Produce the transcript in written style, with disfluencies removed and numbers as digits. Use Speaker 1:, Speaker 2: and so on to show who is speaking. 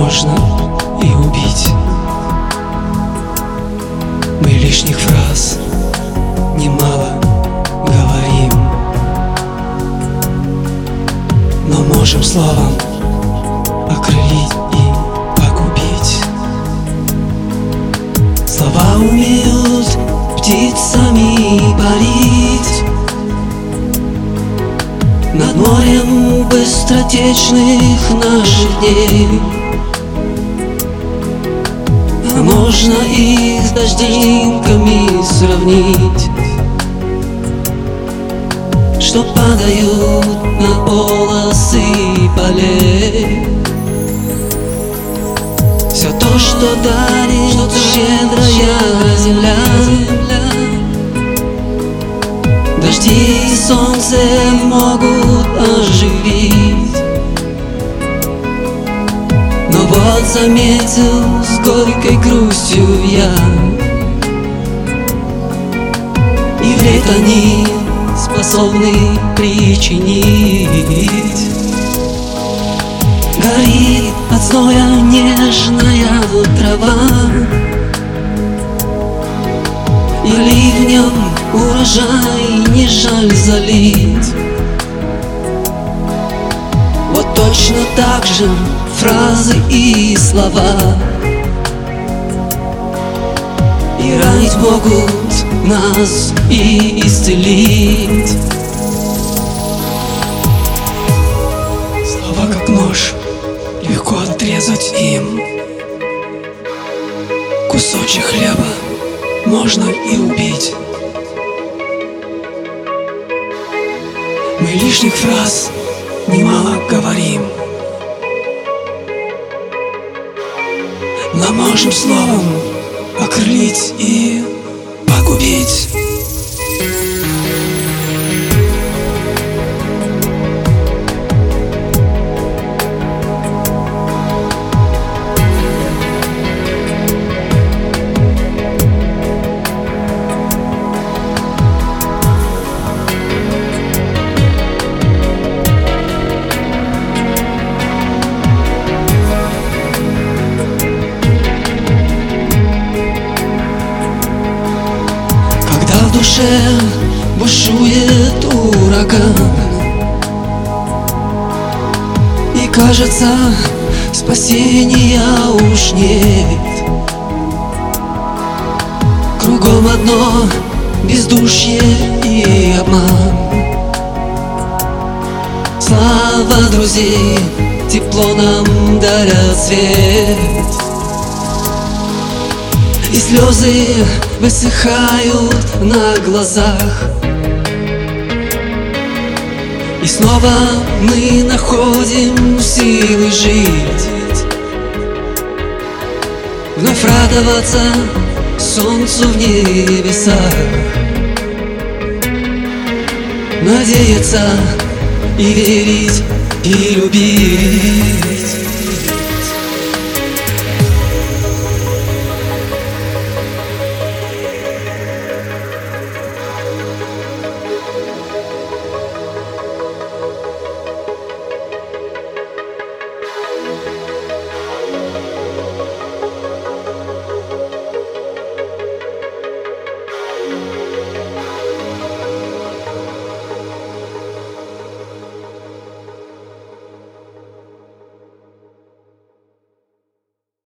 Speaker 1: можно и убить. Мы лишних фраз немало говорим, но можем словом окрылить и погубить. Слова умеют птицами парить над морем быстротечных наших дней. А можно их с дождинками сравнить, что падают на полосы полей. Все то, что дарит щедрая земля, дожди и солнце могут оживить. Но вот заметил с горькой грустью я, и вред они способны причинить. Горит от зноя нежная трава, и ливнем урожай не жаль залить. Вот точно так же фразы и слова и ранить могут нас, и исцелить. Слова как нож, легко отрезать им. Кусочек хлеба можно и убить. Мы лишних фраз немало говорим, но можем словом окрылить и погубить. В душе бушует ураган, и кажется, спасения уж нет. Кругом одно бездушье и обман. Слава друзей тепло нам дарят свет, и слезы высыхают на глазах. И снова мы находим силы жить, вновь радоваться солнцу в небесах, надеяться и верить, и любить.